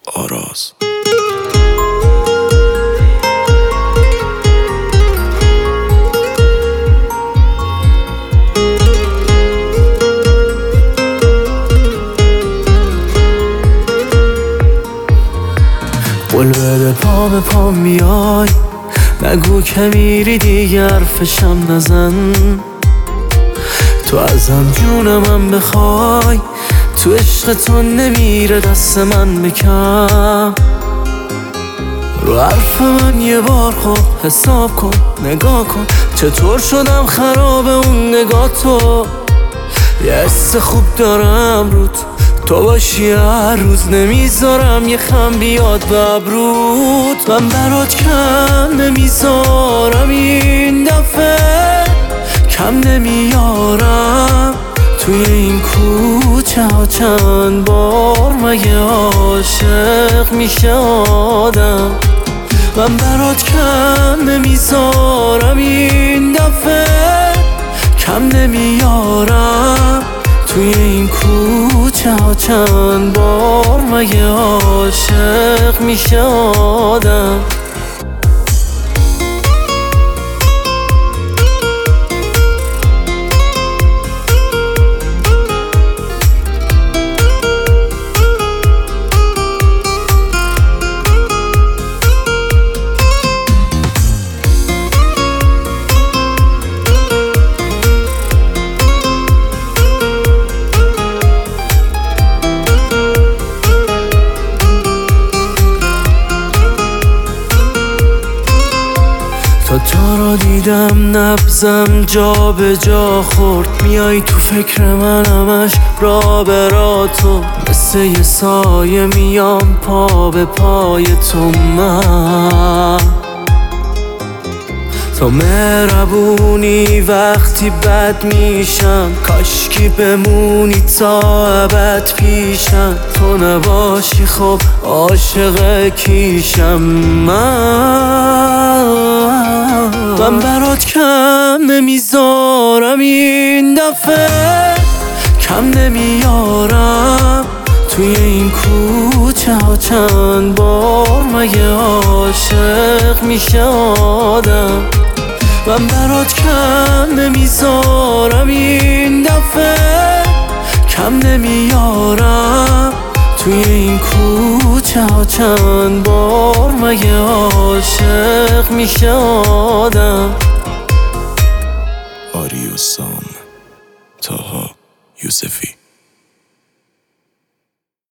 آراز. قول بده پا به پا میای، نگو که میری دیگر فشم نزن. تو ازم جونمم بخوای، تو عشق تو نمیره دست من بکن. رو حرف من یه بار خوب حساب کن، نگاه کن چطور شدم خراب اون نگاه تو. یه حس خوب دارم روت، تو باشی هر روز نمیذارم یه خم بیاد به ابروت. من برات کم نمیذارم این دفعه، کم نمیارم. توی این کوچه ها چند بار مگه عاشق میشه آدم. من برات کم نمیذارم این دفعه، کم نمیارم. توی این کوچه ها چند بار مگه عاشق میشه آدم. تا را دیدم نبضم جا به جا خورد، میای تو فکر من همش را به را تو. مثل یه سایه میام پا به پای تو. من تو مهربونی وقتی بد میشم، کاشکی بمونی تا ابد پیشم. تو نباشی خب عاشق کیشم. من برات کم نمیذارم این دفعه، کم نمیارم. توی این کوچه ها چند بار مگه عاشق میشه آدم. من برات کم نمیذارم این دفعه، کم نمیارم. توی این کوچه ها چند بار مگه عاشق میشه آدم. آریوسام، طاها یوسفی.